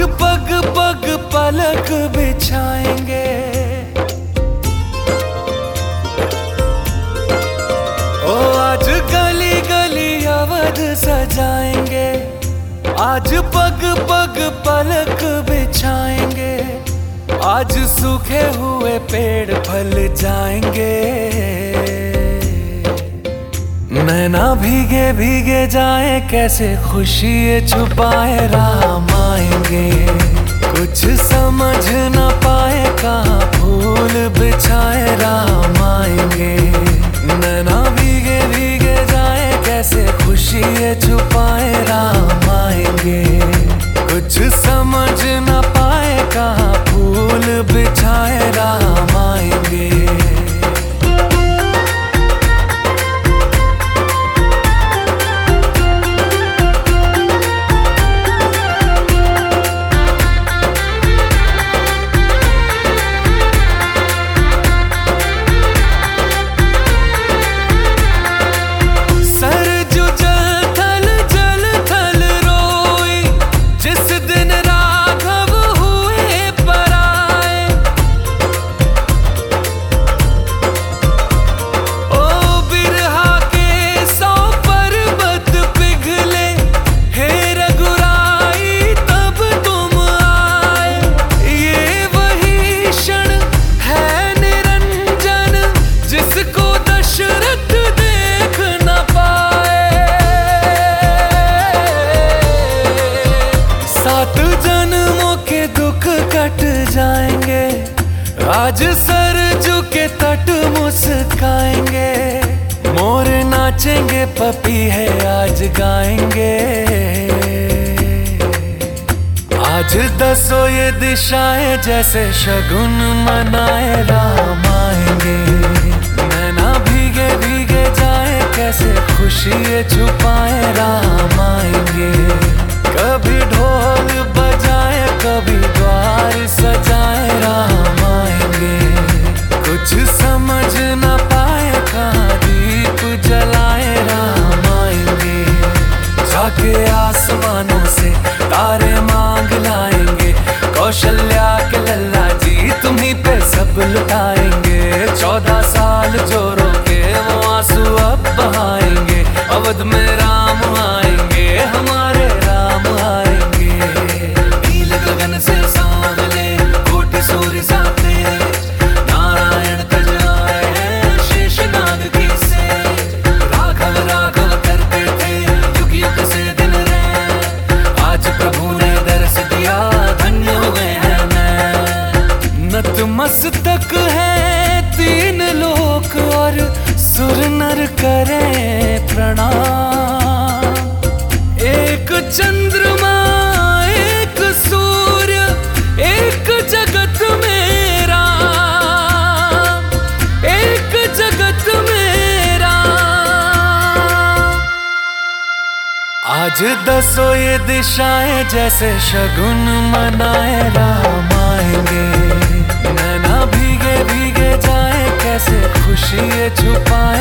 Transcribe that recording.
पग पग पलक बिछाएंगे, ओ आज गली गली अवध सजाएंगे। आज पग पग पलक बिछाएंगे, आज सूखे हुए पेड़ फल जाएंगे। नैना भीगे भीगे जाए, कैसे खुशी छुपाए राम आएंगे। कुछ समझ न पाए, कहाँ फूल बिछाए राम आएंगे। नैना भीगे भीगे जाए, कैसे खुशी छुपाए राम आएंगे। कुछ समझ न पाए, कहाँ फूल बिछाए राम आएंगे। जाएंगे आज सरजू के तट मुस्काएंगे। मोर नाचेंगे, पपी है आज गाएंगे। आज दसों ये दिशाएं जैसे शगुन मनाए राम आएंगे। नैना भीगे भीगे जाए, कैसे खुशी छुपाए राम आएंगे। कभी ढोल बजाए, कभी द्वार सजाए राम आएंगे। कुछ समझ न पाए, कहाँ दीप जलाए राम आएंगे। जाके आसमानों से तारे मांग लाएंगे। कौशल्या के लल्ला जी तुम्हीं पे सब लुटाएंगे। 14 साल जो रोके वो आंसू अब बहाएंगे। अवध में राम आएंगे, हमारे राम आएंगे। नील गगन से सांवले कोटि सूर्य साथे, नारायण तज आए हैं शेषनाग की से। राघव राघव करते थे युग युग से दिन रहे, आज प्रभु ने दर्श दिया, धन्य हो गए हैं मैं। नतमस्तक है 3 लोक और सुर नर करें प्रणाम। एक चंद्रमा एक सूर्य, एक जगत में राम, एक जगत में राम। आज दसों ये दिशाएं जैसे शगुन मनाए राम आएंगे। नैना भीगे भीगे जाए, कैसे खुशी छुपाए